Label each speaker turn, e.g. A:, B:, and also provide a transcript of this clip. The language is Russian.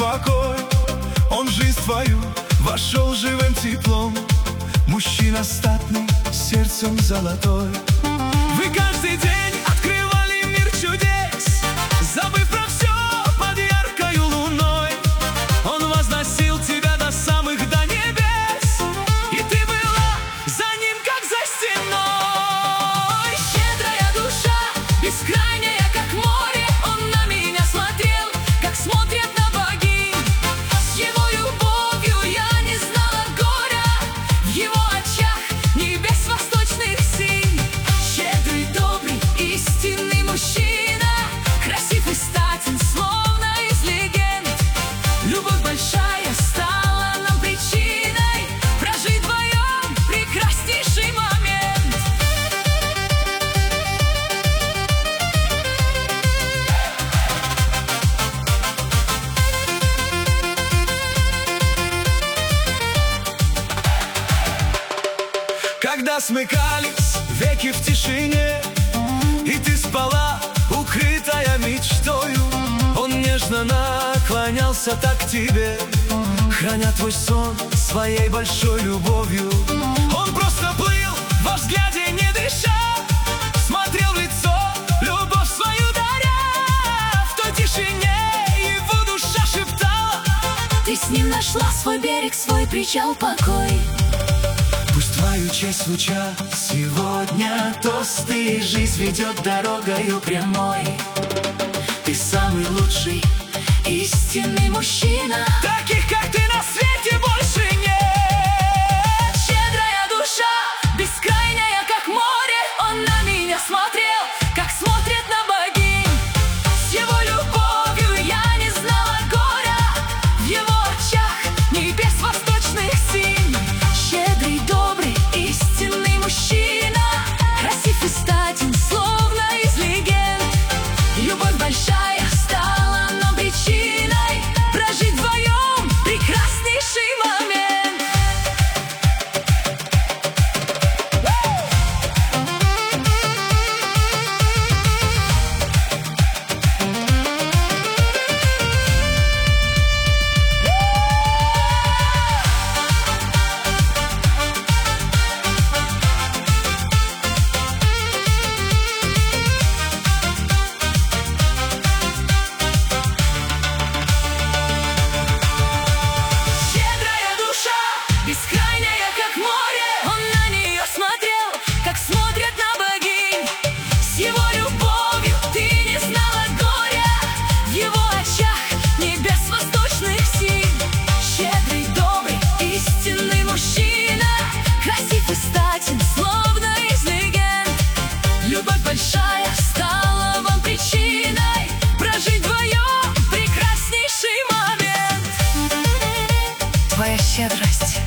A: покой. Он в жизнь твою вошел живым теплом. Мужчина статный, сердцем золотой. Вы каждый день открывали мир чудес, забыв про все под яркою луной. Он возносил тебя до самых до небес, и ты была за ним, как за стеной.
B: Щедрая душа, бескрайняя, как море, он на меня смотрел, как смотрят на богинь. С его любовью я не знала горя, в его очах небес восточных синь. Щедрый, добрый, истинный мужчина, красив и статен, словно из легенд. Любовь большая стала нам причиной прожить вдвоем прекраснейший момент.
A: Когда смыкались веки в тишине, и ты спала, укрытая мечтою, он нежно наклонялся так к тебе, храня твой сон своей большой любовью. Он просто плыл во взгляде, не дыша, смотрел в лицо, любовь свою даря. В той тишине его душа шептала:
B: Ты с ним нашла свой берег, свой причал, покой.
A: пусть твою честь луча сегодня тосты, и жизнь ведет дорогою прямой.
B: Ты самый лучший, истинный мужчина,
A: Таких, как ты, на свете больше нет.
B: щедрая душа, бескрайняя, как море, он на меня смотрел, как смотрят на богинь. С его любовью я не знала горя, в его очах небес восточных синь. Щедрый, добрый, истинный мужчина, красив и статен, словно из легенд. Любовь большая стала нам причиной прожить вдвоем прекраснейший момент. Щедрая душа, бескрайняя, как море, он на нее смотрел, как смотрят на богинь. С его любовью ты не знала горя, в его очах небес восточных синь. Щедрый, добрый, истинный мужчина, красив и статен, словно из легенд. Любовь большая стала вам причиной прожить вдвоем прекраснейший момент. Твоя щедрость